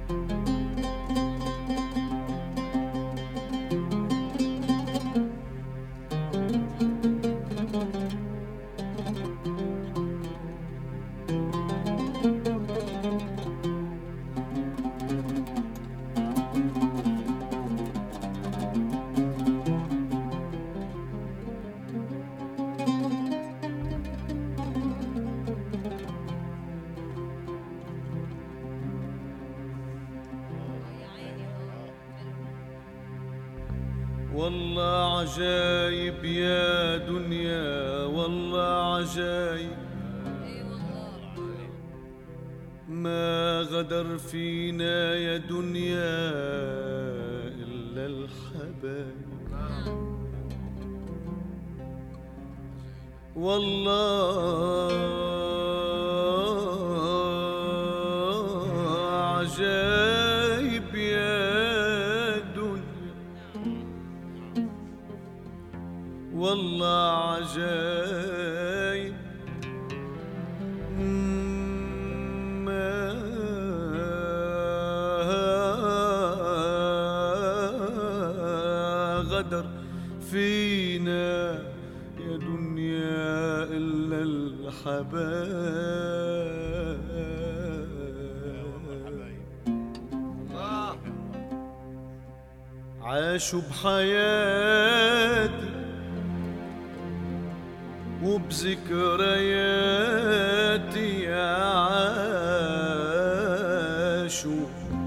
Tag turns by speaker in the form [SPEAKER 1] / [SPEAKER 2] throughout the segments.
[SPEAKER 1] والله عجايب يا دنيا، والله عجايب ما غدر فينا يا دنيا إلا الحبايب. والله عجايب يا دنيا، والله عجايب ما غدر فينا يا دنيا إلا الحبايب. عاشوا بحياتي وبذكرياتي، عاشوا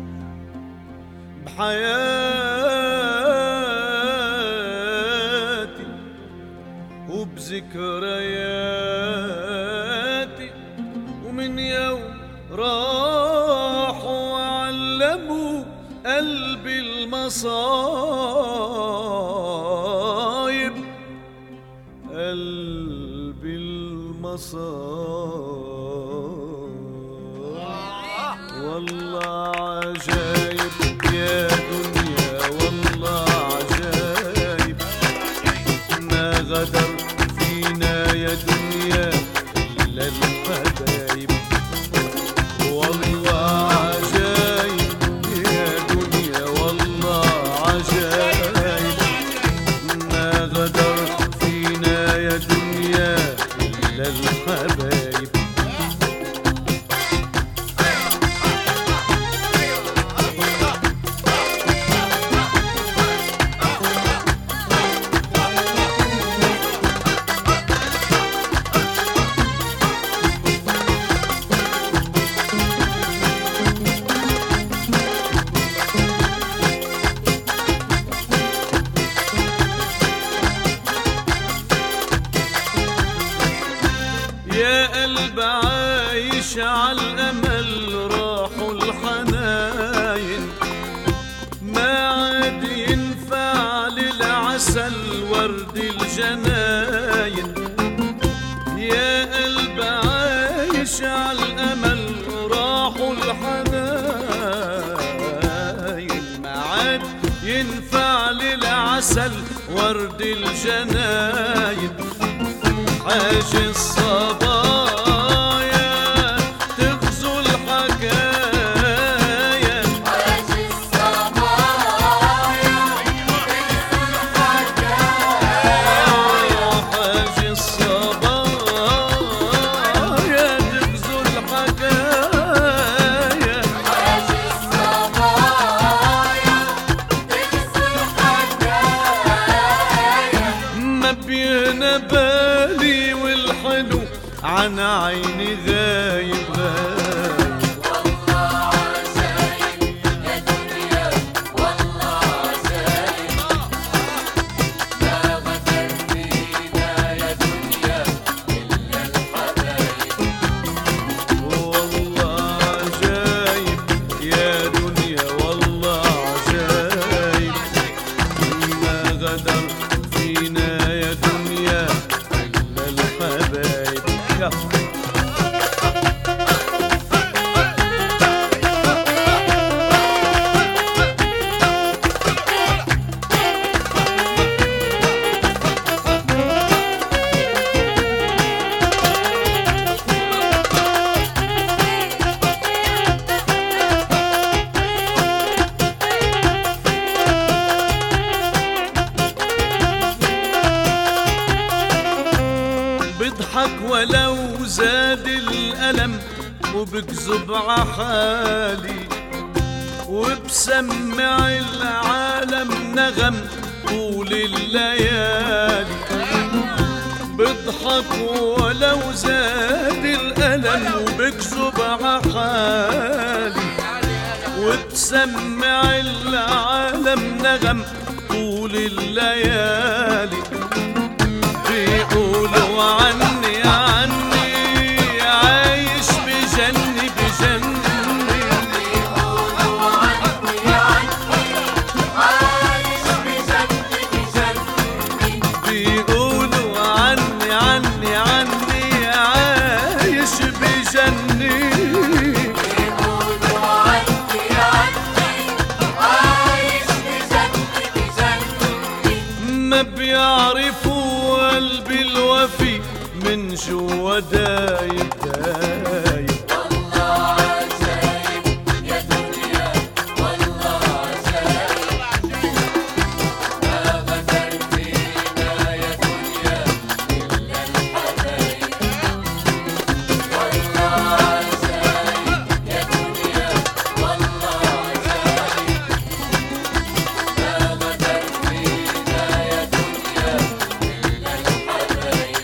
[SPEAKER 1] بحياتي وبذكرياتي، ومن يوم راحوا وعلموا قلبي المصايب، قلبي المصايب. والله عجايب يا دنيا، والله عجايب ما غدر فينا يا دنيا إلا الحبايب. والله عجايب يا دنيا، والله عجايب ما غدر فينا يا دنيا إلا الحبايب. يا قلب عايش عالأمل، راحوا الحناين ما عاد ينفع للعسل ورد الجناين. يا قلب عايش عالأمل، راحوا الحناين ما عاد ينفع للعسل ورد الجناين. حاج الصبايا تغزو الحكايا،
[SPEAKER 2] حاج الصبايا تغزو الحكايا،
[SPEAKER 1] حاج الصبايا تغزو الحكايا،
[SPEAKER 2] حاج الصبايا تغزو الحكايا.
[SPEAKER 1] ما بينا بالي والحلو عن عيني غايب غايب.
[SPEAKER 2] والله عجايب يا دنيا، والله عجايب ما غدر فينا يا دنيا إلا الحبايب.
[SPEAKER 1] والله عجايب يا دنيا، والله عجايب ما غدر فينا يا دنيا إلا الحبايب. الألم وبكذب عحالي، وبسمع العالم نغم طول الليالي. بضحك ولو زاد الألم وبكذب عحالي، وبسمع العالم نغم طول الليالي. بيقولوا عني عايش بجنة بجنة، بيقولوا عني عايش بجنة، ما بيعرفوا قلبي الوفي من جوا دايب دايب.
[SPEAKER 2] والله عجايب يا دنيا، والله عجايب، ما غدر فينا يا دنيا إلا الحبايب. والله عجايب يا دنيا، والله عجايب، ما غدر فينا يا دنيا إلا الحبايب.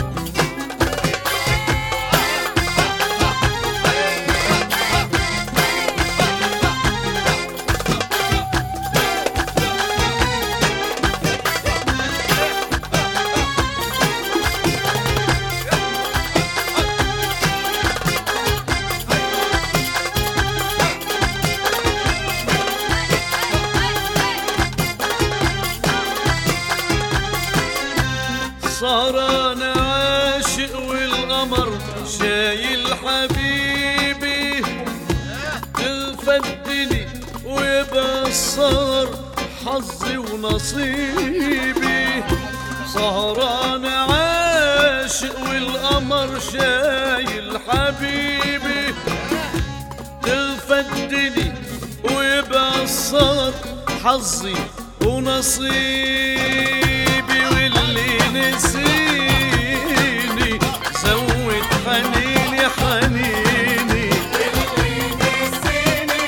[SPEAKER 1] صار انا عاشق والقمر شايل حبيبي، تفدني ويبقى صار حظي ونصيبي. صار انا عاشق والقمر شايل حبيبي، تفدني ويبقى صار حظي ونصيبي. واللي نسيني زود حنيني حنيني،
[SPEAKER 2] واللي نسيني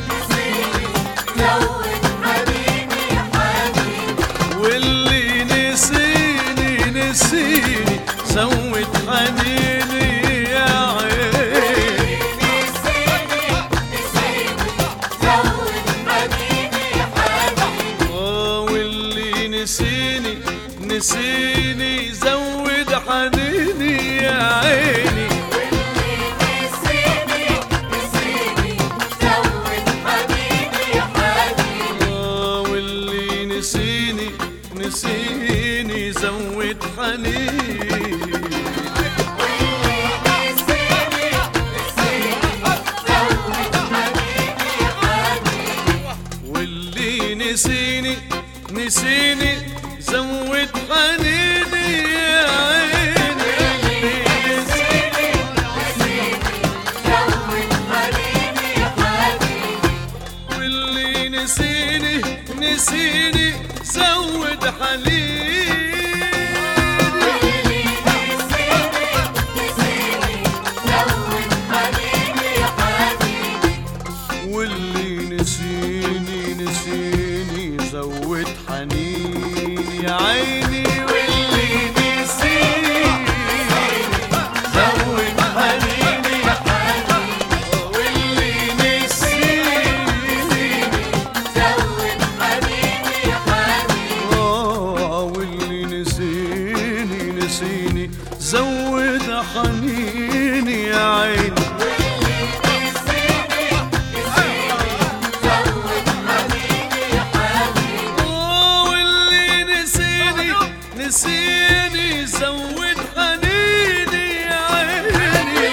[SPEAKER 2] زود حنيني حنيني،
[SPEAKER 1] واللي نسيني زود حنيني يا عيني.
[SPEAKER 2] نسيني زود حنيني حنيني،
[SPEAKER 1] واللي نسيني زود حنيني يا عيني.
[SPEAKER 2] واللي نسيني زود حنيني حنيني،
[SPEAKER 1] واللي نسيني زود حنيني.
[SPEAKER 2] واللي نسيني زود حنيني حنيني،
[SPEAKER 1] واللي نسيني زود حنيني يا عيني.
[SPEAKER 2] زود حنيني حنيني،
[SPEAKER 1] واللي نسيني زود حنيني،
[SPEAKER 2] واللي نسيني
[SPEAKER 1] زود حنيني يا عيني. واللي نسيني زود حنيني، واللي نسيني
[SPEAKER 2] زود حنيني حنيني،
[SPEAKER 1] واللي نسيني زود حنيني يا عيني. نسيني زود حنيني يا عيني.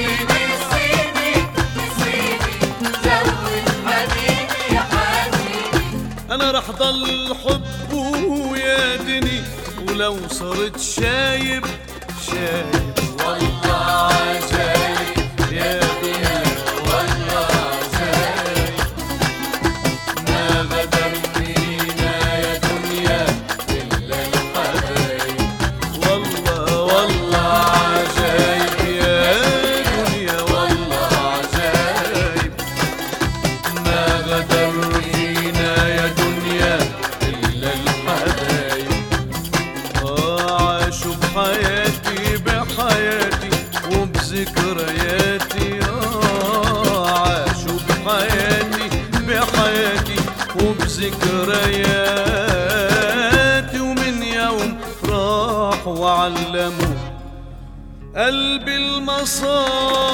[SPEAKER 2] زود حنيني حنيني،
[SPEAKER 1] انا رح ضل حب ويادني ولو صرت شايب والله عجايب يا دنيا، والله عجايب، ما غدر فينا يا دنيا إلا الحبايب. والله عجايب يا دنيا، ذكرياتي عاشوا بحياتي وبذكرياتي، ومن يوم راحوا وعلموا قلبي المصاب